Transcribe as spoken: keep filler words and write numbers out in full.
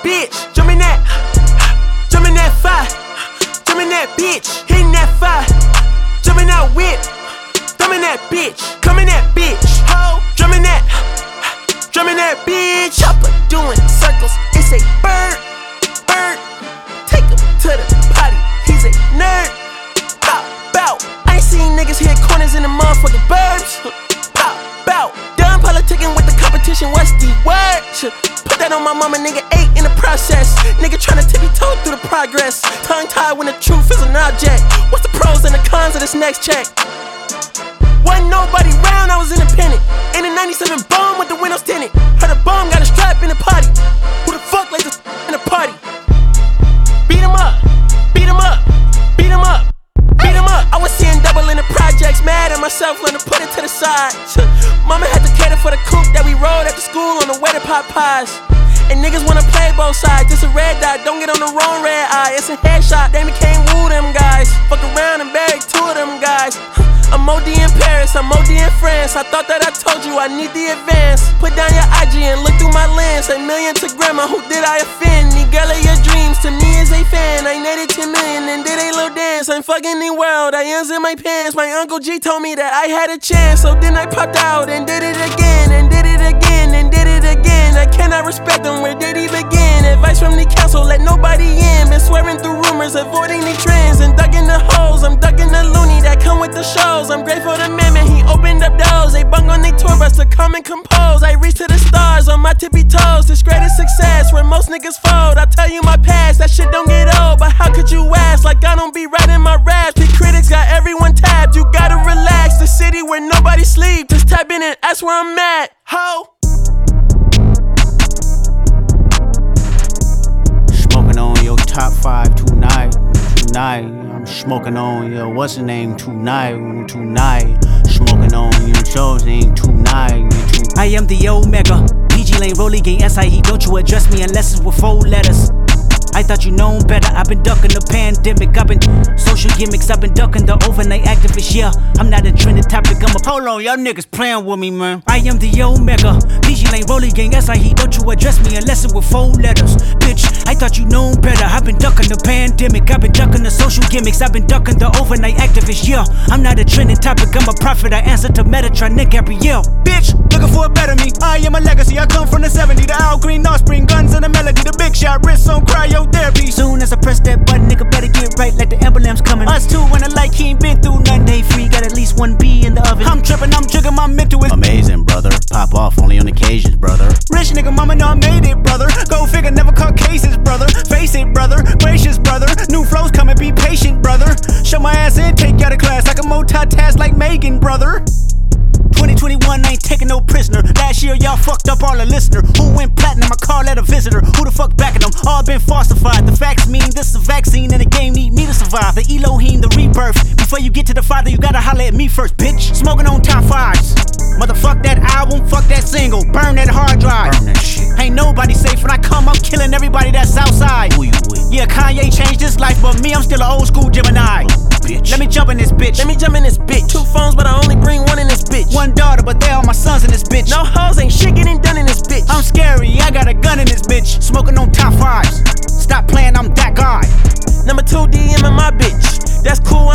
bitch. Jumping that, jumping that fire. Jumping that bitch, hitting that fire. Jumping that whip, drumming that bitch. Coming that bitch, ho. Drumming that, drumming that bitch. Chopper doing circles, it's a bird, bird. Take him to the potty, he's a nerd. Pop out, I ain't seen niggas hit corners in the motherfucking burbs. Pop out, done politicking with the competition, what's the word? Put that on my mama, nigga, eight in the process. Nigga tryna tippy toe through the progress. Tongue tied when the truth is an object. What's the pros and the cons of this next check? Wasn't nobody round, I was independent. In a ninety-seven bomb with the windows tinted. Heard a bomb got a strap in the party. Who the fuck like this in the party? Beat 'em up, beat 'em up, beat 'em up, beat 'em up. I was seeing double in the projects, mad at myself, learning to put it to the side. Mama had to cater for the coupe that we rode after school on the way to pot pies. And niggas wanna play both sides, it's a red dot, don't get on the wrong red eye. It's a headshot, they became woo them guys. Fuck around and bag two of them guys. I'm O D in Paris, I'm O D in France. I thought that I told you I need the advance. Put down your I G and look through my lens. A million to grandma, who did I offend? The girl of your dreams, to me is a fan. I netted ten million and did a little dance. I'm fucking the world, I ends in my pants. My Uncle G told me that I had a chance. So then I popped out and did it again, and did it again, and did it again. I cannot respect them, where did he begin? Advice from the council, let nobody in. Been swearing through rumors, avoiding the trends. And ducking the holes, I'm ducking the loony that come with the shows. I'm grateful to man, man, he opened up doors. They bung on they tour bus to come and compose. I reach to the stars on my tippy toes. This greatest success where most niggas fold. I tell you my past, that shit don't get old. But how could you ask? Like I don't be writing my raps. The critics got everyone tapped. You gotta relax. The city where nobody sleep. Just type in and ask where I'm at. Ho. Smoking on your top five tonight, tonight. I'm smoking on your what's the name tonight, tonight. Smoking on your show's name tonight, tonight. I am the Omega, P G Lane, Rolly Gang, S I E. Don't you address me unless it's with four letters. I thought you known better, I've been ducking the pandemic. I've been social gimmicks, I've been ducking the overnight activists. Yeah, I'm not a trending topic, I'm a hold on, y'all niggas playing with me, man. I am the Omega, P G Lane, Rolly Gang, S I E. Don't you address me unless it with four letters. Bitch, I thought you known better, I've been ducking the pandemic. I've been ducking the social gimmicks, I've been ducking the overnight activists. Yeah, I'm not a trending topic, I'm a prophet. I answer to Metatron, Nick Gabrielle. Bitch, looking for a better me, I am a legacy. I come from the seventies, the Al Green, offspring, guns and the melody. The big shot, wrists on cryo therapy. Soon as I press that button, nigga better get right like the emblem's coming. Us two when I like he ain't been through nothing. Day free, got at least one B in the oven. I'm tripping, I'm jigging, my mental is amazing, brother. Pop off only on occasions, brother. Rich nigga, mama know I made it, brother. Go figure, never caught cases, brother. Face it, brother. Gracious, brother. New flows coming, be patient, brother. Show my ass in, take you out of class like a multitask like Megan, brother. twenty twenty-one, I ain't taking no prisoner. Last year, y'all fucked up all the listener. Who went platinum? I call that a visitor. Who the fuck backing them? All been falsified. The facts mean this is a vaccine and the game need me to survive. The Elohim, the rebirth. Before you get to the Father, you gotta holler at me first, bitch. Smoking on top fives. Motherfuck that album, fuck that single. Burn that hard drive. Burn that shit. Ain't nobody safe when I come, I'm killing everybody that's outside. Who you with? Yeah, Kanye changed his life, but me, I'm still an old school Gemini. Bitch. Let me jump in this bitch. Let me jump in this bitch. Two phones, but I only bring one in this bitch. One daughter, but they all my sons in this bitch. No hoes, ain't shit getting done in this bitch. I'm scary, I got a gun in this bitch. Smoking on top fives. Stop playing, I'm that guy. Number two D M in my bitch. That's cool,